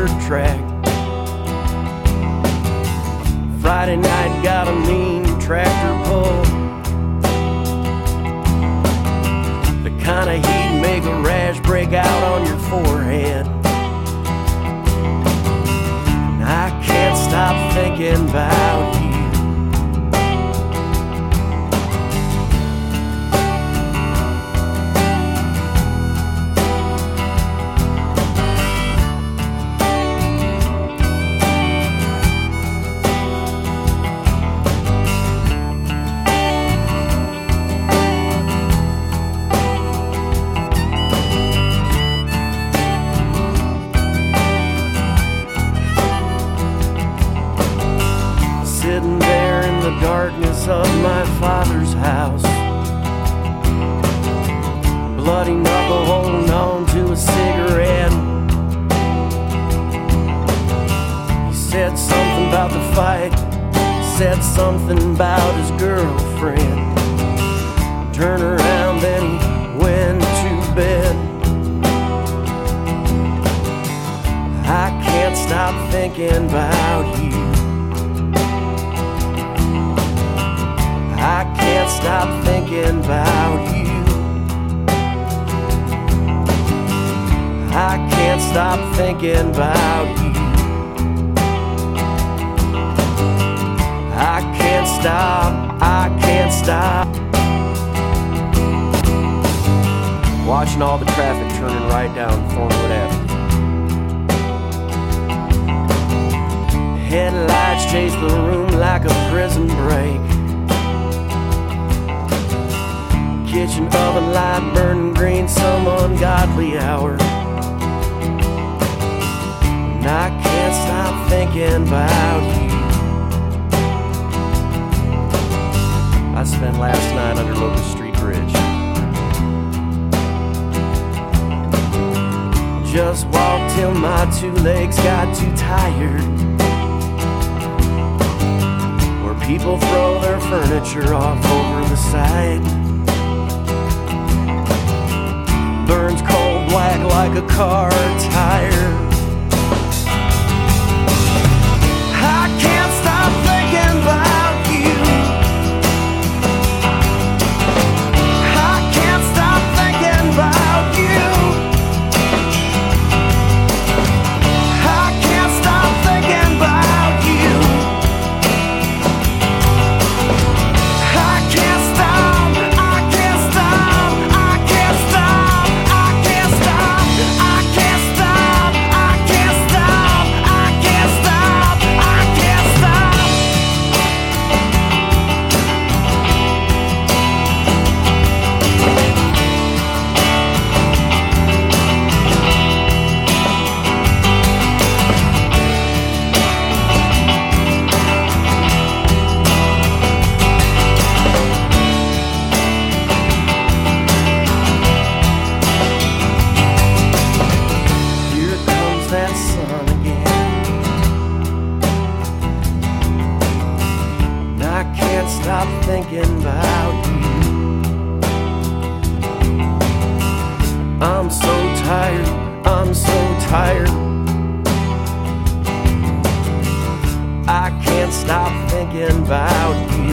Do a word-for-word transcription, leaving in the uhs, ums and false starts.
dirt track. Friday night got a mean tractor pull, the kind of heat make a rash break out on your forehead. And I can't stop thinking about you. Sitting there in the darkness of my father's house, bloody knuckle holding on to a cigarette. He said something about the fight, said something about his girlfriend. Turned around, then he went to bed. I can't stop thinking about you. I can't stop thinking about you. I can't stop thinking about you. I can't stop, I can't stop. Watching all the traffic turning right down Thornwood Avenue. Headlights chase the room like a prison break. Kitchen oven light burning green some ungodly hour. And I can't stop thinking about you. I spent last night under Locust Street Bridge. Just walked till my two legs got too tired. Where people throw their furniture off over the side. Burns cold black like a car tire. I can't stop thinking about you. I can't stop thinking about you. I can't stop thinking about you. I can't stop, I can't stop, I can't stop. I can't stop, I can't stop, I can't stop, I can't stop, I can't stop. Here comes that sun again. And I can't stop thinking about you. I'm so tired, I'm so tired. I can't stop thinking about you.